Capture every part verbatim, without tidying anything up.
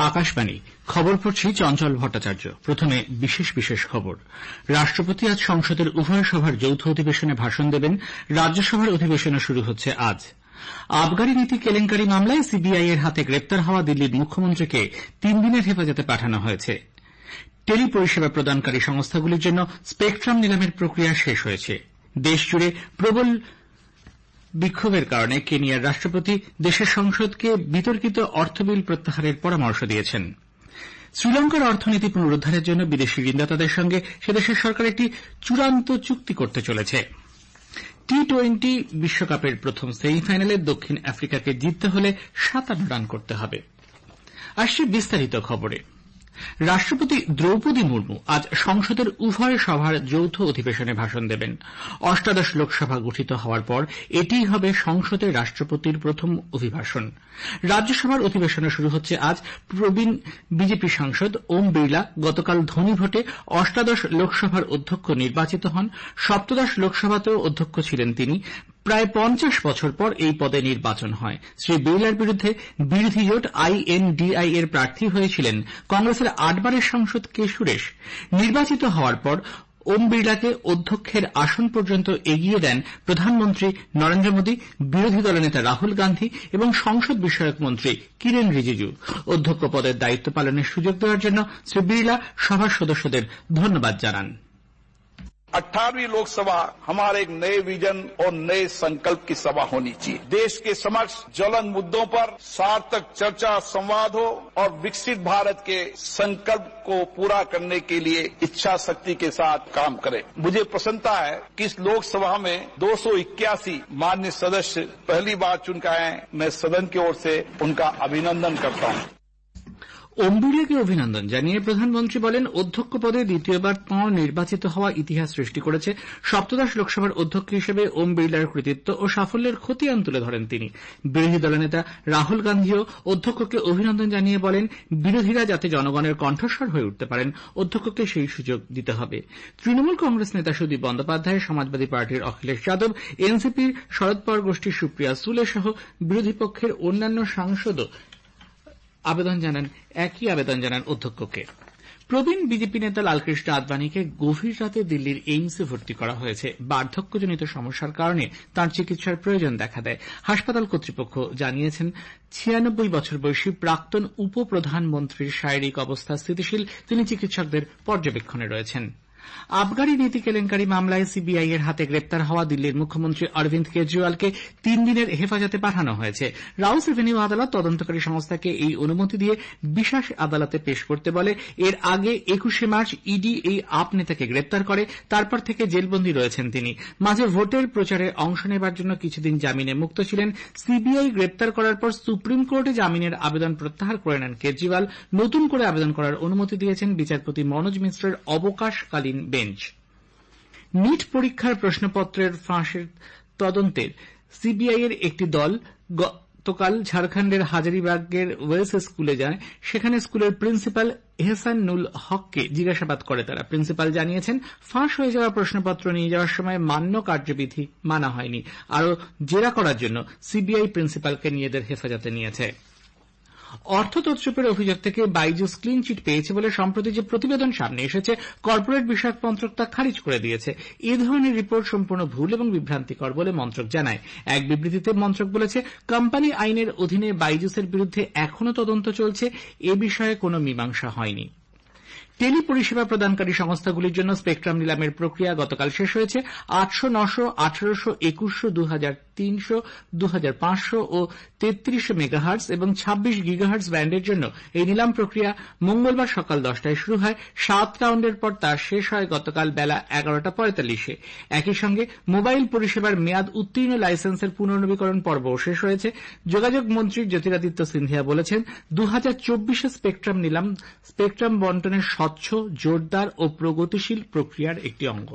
আকাশবাণী খবর পড়ছি চঞ্চল ভট্টাচার্য। প্রথমে বিশেষ বিশেষ খবর। রাষ্ট্রপতি আজ সংসদের উভয় সভার যৌথ অধিবেশনে ভাষণ দেবেন। রাজ্যসভার অধিবেশনও শুরু হচ্ছে আজ। আবগারি নীতি কেলেঙ্কারি মামলায় সিবিআই এর হাতে গ্রেপ্তার হওয়া দিল্লির মুখ্যমন্ত্রীকে তিন দিনের হেফাজতে পাঠানো হয়েছে। টেলি পরিষেবা প্রদানকারী সংস্থাগুলির জন্য স্পেকট্রাম নিলামের প্রক্রিয়া শেষ হয়েছে। দেশজুড়ে প্রবল বিক্ষোভের কারণে কেনিয়ার রাষ্ট্রপতি দেশের সংসদকে বিতর্কিত অর্থবিল প্রত্যাহারের পরামর্শ দিয়েছেন। শ্রীলঙ্কার অর্থনীতি পুনরুদ্ধারের জন্য বিদেশি ঋণদাতাদের সঙ্গে সে দেশের সরকার একটি চূড়ান্ত চুক্তি করতে চলেছে। টি টোয়েন্টি বিশ্বকাপের প্রথম সেমিফাইনালে দক্ষিণ আফ্রিকাকে জিততে হলে সাতান্ন রান করতে হবে। আসছে বিস্তারিত খবরে। রাষ্ট্রপতি দ্রৌপদী মুর্মু আজ সংসদের উভয় সভার যৌথ অধিবেশনে ভাষণ দেবেন। অষ্টাদশ লোকসভা গঠিত হওয়ার পর এটিই হবে সংসদে রাষ্ট্রপতির প্রথম অভিভাষণ। রাজ্যসভার অধিবেশন শুরু হচ্ছে আজ। প্রবীণ বিজেপি সাংসদ ওম বিড়লা গতকাল ধ্বনি ভোটে অষ্টাদশ লোকসভার অধ্যক্ষ নির্বাচিত হন। সপ্তদশ লোকসভাতেও অধ্যক্ষ ছিলেন তিনি। প্রায় পঞ্চাশ বছর পর এই পদে নির্বাচন হয়। শ্রী বিড়লার বিরুদ্ধে বিরোধী জোট আইএনডিআই এর প্রার্থী হয়েছিলেন কংগ্রেসের আটবারের সাংসদ কে সুরেশ। নির্বাচিত হওয়ার পর ওম বিড়লাকে অধ্যক্ষের আসন পর্যন্ত এগিয়ে দেন প্রধানমন্ত্রী নরেন্দ্র মোদী, বিরোধী দলনেতা রাহুল গান্ধী এবং সংসদ বিষয়ক মন্ত্রী কিরেন রিজিজু। অধ্যক্ষ পদের দায়িত্ব পালনের সুযোগ দেওয়ার জন্য শ্রী বিড়লা সভার সদস্যদের ধন্যবাদ জানান। अठारहवीं लोकसभा हमारे एक नए विजन और नए संकल्प की सभा होनी चाहिए। देश के समक्ष ज्वलंत मुद्दों पर सार्थक चर्चा संवाद हो और विकसित भारत के संकल्प को पूरा करने के लिए इच्छा शक्ति के साथ काम करें। मुझे प्रसन्नता है कि इस लोकसभा में दो सौ इक्यासी माननीय सदस्य पहली बार चुनकर आए। मैं सदन की ओर से उनका अभिनंदन करता हूं। ওম বিড়লাকে অভিনন্দন জানিয়ে প্রধানমন্ত্রী বলেন, অধ্যক্ষ পদে দ্বিতীয়বার তাঁর নির্বাচিত হওয়া ইতিহাস সৃষ্টি করেছে। সপ্তদশ লোকসভার অধ্যক্ষ হিসেবে ওম বিড়লার কৃতিত্ব ও সাফল্যের খতিয়ান তুলে ধরেন তিনি। বিরোধী দলনেতা রাহুল গান্ধীও অধ্যক্ষকে অভিনন্দন জানিয়ে বলেন, বিরোধীরা যাতে জনগণের কণ্ঠস্বর হয়ে উঠতে পারেন, অধ্যক্ষকে সেই সুযোগ দিতে হবে। তৃণমূল কংগ্রেস নেতা সুদীপ বন্দ্যোপাধ্যায়, সমাজবাদী পার্টির অখিলেশ যাদব, এনসিপির শরদ পাওয়ার গোষ্ঠীর সুপ্রিয়া সুলে সহ বিরোধী পক্ষের অন্যান্য সাংসদও আবেদন জানান একই আবেদন জানান অধ্যক্ষকে। প্রবীণ বিজেপি নেতা লালকৃষ্ণ আদবানিকে গভীর রাতে দিল্লির এইমসে ভর্তি করা হয়েছে। বার্ধক্যজনিত সমস্যার কারণে তাঁর চিকিৎসার প্রয়োজন দেখা দেয়। হাসপাতাল কর্তৃপক্ষ জানিয়েছেন, ছিয়ানব্বই বছর বয়সী প্রাক্তন উপপ্রধানমন্ত্রীর শারীরিক অবস্থা স্থিতিশীল। তিনি চিকিৎসকদের পর্যবেক্ষণে রয়েছেন। আবগারি নীতি কেলেঙ্কারি মামলায় সিবিআই এর হাতে গ্রেপ্তার হওয়া দিল্লির মুখ্যমন্ত্রী অরবিন্দ কেজরিওয়ালকে তিন দিনের হেফাজতে পাঠানো হয়েছে। রাউস রেভিনিউ আদালত তদন্তকারী সংস্থাকে এই অনুমতি দিয়ে বিশেষ আদালতে পেশ করতে বলে। এর আগে একুশে মার্চ ইডি এই আপ নেতাকে গ্রেপ্তার করে। তারপর থেকে জেলবন্দী রয়েছেন তিনি। মাঝে ভোটের প্রচারে অংশ নেবার জন্য কিছুদিন জামিনে মুক্ত ছিলেন। সিবিআই গ্রেপ্তার করার পর সুপ্রিম কোর্টে জামিনের আবেদন প্রত্যাহার করে নেন কেজরিওয়াল। নতুন করে আবেদন করার অনুমতি দিয়েছেন বিচারপতি মনোজ মিশ্রের অবকাশকালীন বেঞ্চ। নিট পরীক্ষার প্রশ্নপত্রের ফাঁসের তদন্তের সিবিআই এর একটি দল গতকাল ঝাড়খণ্ডের হাজারিবাগের ওয়েলস স্কুলে যায়। সেখানে স্কুলের প্রিন্সিপাল এহসানুল হককে জিজ্ঞাসাবাদ করে তারা। প্রিন্সিপাল জানিয়েছেন, ফাঁস হয়ে যাওয়া প্রশ্নপত্র নিয়ে যাওয়ার সময় মান্য কার্যবিধি মানা হয়নি। আরও জেরা করার জন্য সিবিআই প্রিন্সিপালকে নিয়ে এদের হেফাজতে নিয়েছে। অর্থ তছরূপের অভিযোগ থেকে বাইজুস ক্লিন চিট পেয়েছে বলে সম্প্রতি যে প্রতিবেদন সামনে এসেছে, কর্পোরেট বিষয়ক মন্ত্রক তা খারিজ করে দিয়েছে। এ ধরনের রিপোর্ট সম্পূর্ণ ভুল এবং বিভ্রান্তিকর বলে মন্ত্রক জানায়। এক বিবৃতিতে মন্ত্রক বলেছে, কোম্পানি আইনের অধীনে বাইজুসের বিরুদ্ধে এখনও তদন্ত চলছে। এ বিষয়ে কোনো মীমাংসা হয়নি। টেলি পরিষেবা প্রদানকারী সংস্থাগুলির জন্য স্পেকট্রাম নিলামের প্রক্রিয়া গতকাল শেষ হয়েছে। আটশো, নশো, আঠারোশো, একুশশো, দু হাজার তিনশো, দু হাজার পাঁচশো ও তেত্রিশ মেগাহার্টজ এবং ছাব্বিশ গিগাহার্টজ ব্যান্ডের জন্য এই নিলাম প্রক্রিয়া মঙ্গলবার সকাল দশটায় শুরু হয়। সাত রাউন্ডের পর তা শেষ হয় গতকাল বেলা এগারোটা পঁয়তাল্লিশে। একই সঙ্গে মোবাইল পরিষেবার মেয়াদ উত্তীর্ণ লাইসেন্সের পুনর্নবীকরণ পর্বও শেষ হয়েছে। যোগাযোগ মন্ত্রী জ্যোতিরাদিত্য সিন্ধিয়া বলেছেন, দু হাজার চব্বিশে স্পেকট্রাম নিলাম স্পেকট্রাম বন্টনের স্বচ্ছ, জোরদার ও প্রগতিশীল প্রক্রিয়ার একটি অঙ্গ।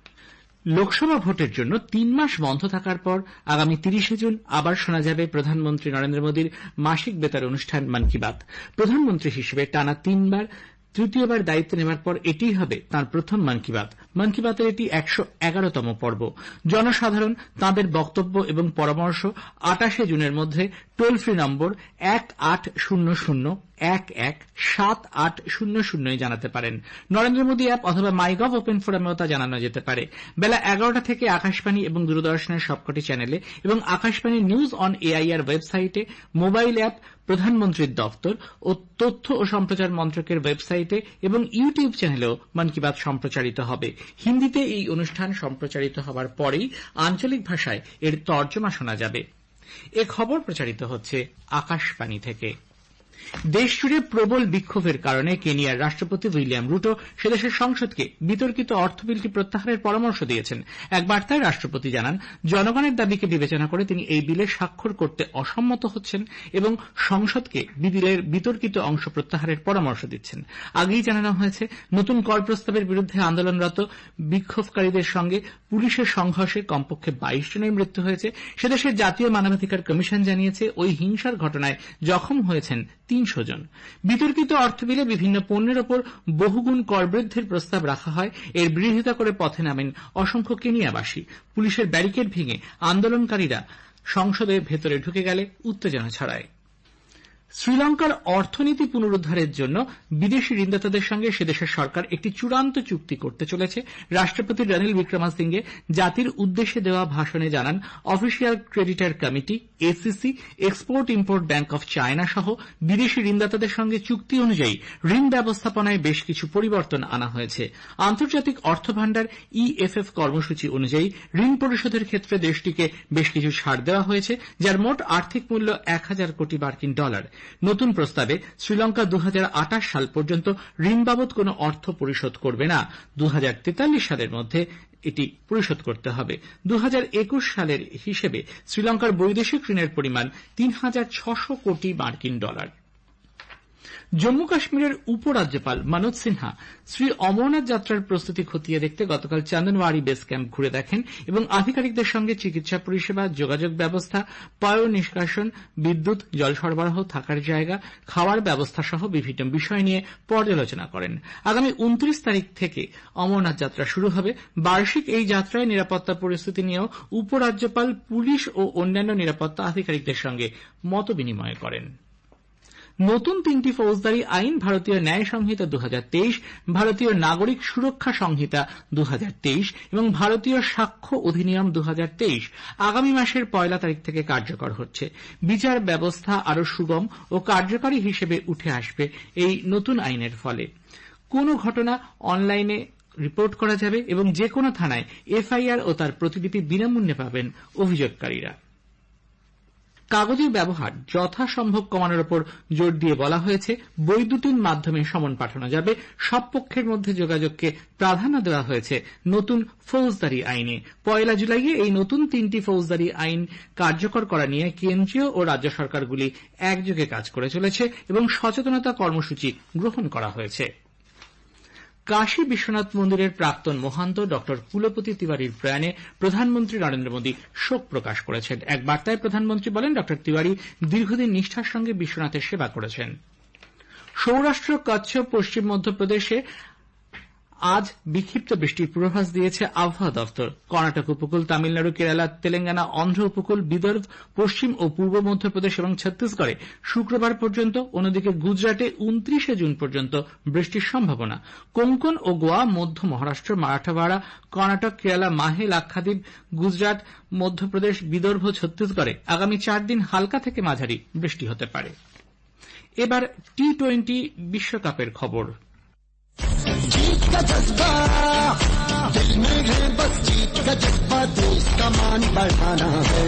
লোকসভা ভোটের জন্য তিন মাস বন্ধ থাকার পর আগামী তিরিশে জুন আবার শোনা যাবে প্রধানমন্ত্রী নরেন্দ্র মোদীর মাসিক বেতার অনুষ্ঠান মন কি বাত। প্রধানমন্ত্রী হিসেবে টানা তিনবার তৃতীয়বার দায়িত্ব নেওয়ার পর এটিই হবে তাঁর প্রথম মন কি বাত। মন কি বাতের এটি একশো এগারোতম পর্ব। জনসাধারণ তাঁদের বক্তব্য এবং পরামর্শ আটাশে জুনের মধ্যে টোল ফ্রি নম্বর এক আট শূন্য শূন্য এক এক সাত আট শূন্য শূন্যয় জানাতে পারেন। নরেন্দ্র মোদী অ্যাপ অথবা মাইগভ ওপেন ফোরামেও তা জানানো যেতে পারে। বেলা এগারোটা থেকে আকাশবাণী এবং দূরদর্শনের সবকটি চ্যানেলে এবং আকাশবাণী নিউজ অন এআইআর ওয়েবসাইটে, মোবাইল অ্যাপ, প্রধানমন্ত্রীর দপ্তর ও তথ্য ও সম্প্রচার মন্ত্রকের ওয়েবসাইটে এবং ইউটিউব চ্যানেলেও মন কি বাত সম্প্রচারিত হবে। হিন্দিতে এই অনুষ্ঠান সম্প্রচারিত হওয়ার পরেই আঞ্চলিক ভাষায় এর তর্জমা শোনা যাবে। এ খবর প্রচারিত হচ্ছে আকাশবাণী থেকে। দেশজুড়ে প্রবল বিক্ষোভের কারণে কেনিয়ার রাষ্ট্রপতি উইলিয়াম রুটো সেদেশের সংসদকে বিতর্কিত অর্থ বিলটি প্রত্যাহারের পরামর্শ দিয়েছেন। এক বার্তায় রাষ্ট্রপতি জানান, জনগণের দাবিকে বিবেচনা করে তিনি এই বিলে স্বাক্ষর করতে অসম্মত হচ্ছেন এবং সংসদকে বিলের বিতর্কিত অংশ প্রত্যাহারের পরামর্শ দিচ্ছেন। আগেই জানানো হয়েছে, নতুন কর প্রস্তাবের বিরুদ্ধে আন্দোলনরত বিক্ষোভকারীদের সঙ্গে পুলিশের সংঘর্ষে কমপক্ষে বাইশ জনের মৃত্যু হয়েছে। সেদেশের জাতীয় মানবাধিকার কমিশন জানিয়েছে, ওই হিংসার ঘটনায় জখম হয়েছেন তিনশো জন। বিতর্কিত অর্থ বিলে বিভিন্ন পণ্যের ওপর বহুগুণ কর বৃদ্ধির প্রস্তাব রাখা হয়। এর বিরোধিতা করে পথে নামেন অসংখ্য কেনিয়াবাসী। পুলিশের ব্যারিকেড ভেঙে আন্দোলনকারীরা সংসদের ভেতরে ঢুকে গেলে উত্তেজনা ছড়ায়। শ্রীলঙ্কার অর্থনীতি পুনরুদ্ধারের জন্য বিদেশি ঋণদাতাদের সঙ্গে সেদেশের সরকার একটি চূড়ান্ত চুক্তি করতে চলেছে। রাষ্ট্রপতি রনিল বিক্রমাসিঙ্গে জাতির উদ্দেশ্যে দেওয়া ভাষণে জানান, official creditor committee, OCC, export import bank of China সহ বিদেশি ঋণদাতাদের সঙ্গে চুক্তি অনুযায়ী ঋণ ব্যবস্থাপনায় বেশ কিছু পরিবর্তন আনা হয়েছে। আন্তর্জাতিক অর্থভাণ্ডার ইএফএফ কর্মসূচি অনুযায়ী ঋণ পরিশোধের ক্ষেত্রে দেশটিকে বেশ কিছু ছাড় দেওয়া হয়েছে, যার মোট আর্থিক মূল্য এক হাজার কোটি মার্কিন ডলার। নতুন প্রস্তাবে শ্রীলঙ্কা দু হাজার আঠাশ সাল পর্যন্ত ঋণ বাবদ কোন অর্থ পরিশোধ করবে না। দু হাজার তেতাল্লিশ সালের মধ্যে এটি পরিশোধ করতে হবে। দু হাজার একুশ সালের হিসেবে শ্রীলঙ্কার বৈদেশিক ঋণের পরিমাণ তিন হাজার ছশো কোটি মার্কিন ডলার। জম্মু কাশ্মীরের উপরাজ্যপাল মনোজ সিনহা শ্রী অমরনাথ যাত্রার প্রস্তুতি খতিয়ে দেখতে গতকাল চন্দনওয়াড়ি বেস ক্যাম্প ঘুরে দেখেন এবং আধিকারিকদের সঙ্গে চিকিৎসা পরিষেবা, যোগাযোগ ব্যবস্থা, পয় নিষ্কাশন, বিদ্যুৎ, জল সরবরাহ, থাকার জায়গা, খাওয়ার ব্যবস্থা সহ বিভিন্ন বিষয় নিয়ে পর্যালোচনা করেন। আগামী উনত্রিশ তারিখ থেকে অমরনাথ যাত্রা শুরু হবে। বার্ষিক এই যাত্রায় নিরাপত্তা পরিস্থিতি নিয়েও উপরাজ্যপাল পুলিশ ও অন্যান্য নিরাপত্তা আধিকারিকদের সঙ্গে মতবিনিময় করেন। নতুন তিনটি ফৌজদারি আইন, ভারতীয় ন্যায় সংহিতা দু হাজার তেইশ, ভারতীয় নাগরিক সুরক্ষা সংহিতা দু হাজার তেইশ এবং ভারতীয় সাক্ষ্য অধিনিয়ম দু হাজার তেইশ আগামী মাসের পয়লা তারিখ থেকে কার্যকর হচ্ছে। বিচার ব্যবস্থা আরও সুগম ও কার্যকরী হিসেবে উঠে আসবে এই নতুন আইনের ফলে। কোন ঘটনা অনলাইনে রিপোর্ট করা যাবে এবং যে কোনো থানায় এফআইআর ও তার প্রতিলিপি বিনামূল্যে পাবেন অভিযোগকারীরা। কাগজের ব্যবহার যথাসম্ভব কমানোর উপর জোর দিয়ে বলা হয়েছে, বৈদ্যুতিন মাধ্যমে সমন পাঠানো যাবে। সব পক্ষের মধ্যে যোগাযোগকে প্রাধান্য দেওয়া হয়েছে নতুন ফৌজদারি আইনে। পয়লা জুলাইয়ে এই নতুন তিনটি ফৌজদারি আইন কার্যকর করা নিয়ে কেন্দ্রীয় ও রাজ্য সরকারগুলি একযোগে কাজ করে চলেছে এবং সচেতনতা কর্মসূচি গ্রহণ করা হয়েছে। কাশী বিশ্বনাথ মন্দিরের প্রাক্তন মহান্ত ড কুলপতি তিওয়ারির প্রয়াণে প্রধানমন্ত্রী নরেন্দ্র মোদী শোক প্রকাশ করেছেন। এক বার্তায় প্রধানমন্ত্রী বলেন, ড তিওয়ারি দীর্ঘদিন নিষ্ঠার সঙ্গে বিশ্বনাথের সেবা করেছেন। সৌরাষ্ট্র, কচ্ছ, পশ্চিম মধ্যপ্রদেশে আজ বিক্ষিপ্ত বৃষ্টির পূর্বাভাস দিয়েছে আবহাওয়া দপ্তর। কর্ণাটক উপকূল, তামিলনাড়ু, কেরালা, তেলেঙ্গানা, অন্ধ্র উপকূল, বিদর্ভ, পশ্চিম ও পূর্ব মধ্যপ্রদেশ এবং ছত্তিশগড়ে শুক্রবার পর্যন্ত, অন্যদিকে গুজরাটে উনত্রিশে জুন পর্যন্ত বৃষ্টির সম্ভাবনা। কোঙ্কন ও গোয়া, মধ্য মহারাষ্ট্র, মারাঠাওয়াড়া, কর্ণাটক, কেরালা, মাহে, লাক্ষাদ্বীপ, গুজরাট, মধ্যপ্রদেশ, বিদর্ভ, ছত্তিশগড়ে আগামী চার দিন হালকা থেকে মাঝারি বৃষ্টি হতে পারে। এবার টি টোয়েন্টি বিশ্বকাপের খবর। जीत का जज्बा दिल में है, बस जीत का जज्बा, देश का मान बढ़ाना है।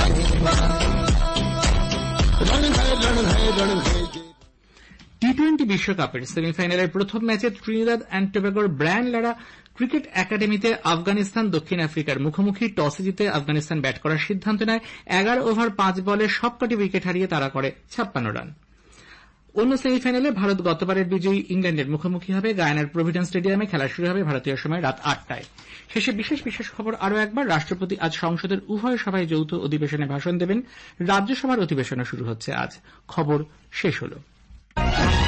रण है रण है रण है। টি টোয়েন্টি বিশ্বকাপের সেমিফাইনালের প্রথম ম্যাচে ত্রিনিদাদ অ্যান্ড টোবাগোর ব্রায়ান লারা ক্রিকেট একাডেমিতে আফগানিস্তান দক্ষিণ আফ্রিকার মুখোমুখি। টসে জিতে আফগানিস্তান ব্যাট করার সিদ্ধান্ত নেয়। এগারো ওভার পাঁচ বলে সবকটি উইকেট হারিয়ে তারা করে ছাপ্পান্ন রান। অন্য সেমিফাইনালে ভারত গতবারের বিজয়ী ইংল্যান্ডের মুখোমুখি হবে। গায়ানার প্রভিডেন্স স্টেডিয়ামে খেলা শুরু হবে ভারতীয় সময় রাত আটটায়। শেষে বিশেষ বিশেষ খবর আরও একবার। রাষ্ট্রপতি আজ সংসদের উভয় সভায় যৌথ অধিবেশনে ভাষণ দেবেন। রাজ্যসভার অধিবেশনও শুরু হচ্ছে আজ। খবর শেষ হল।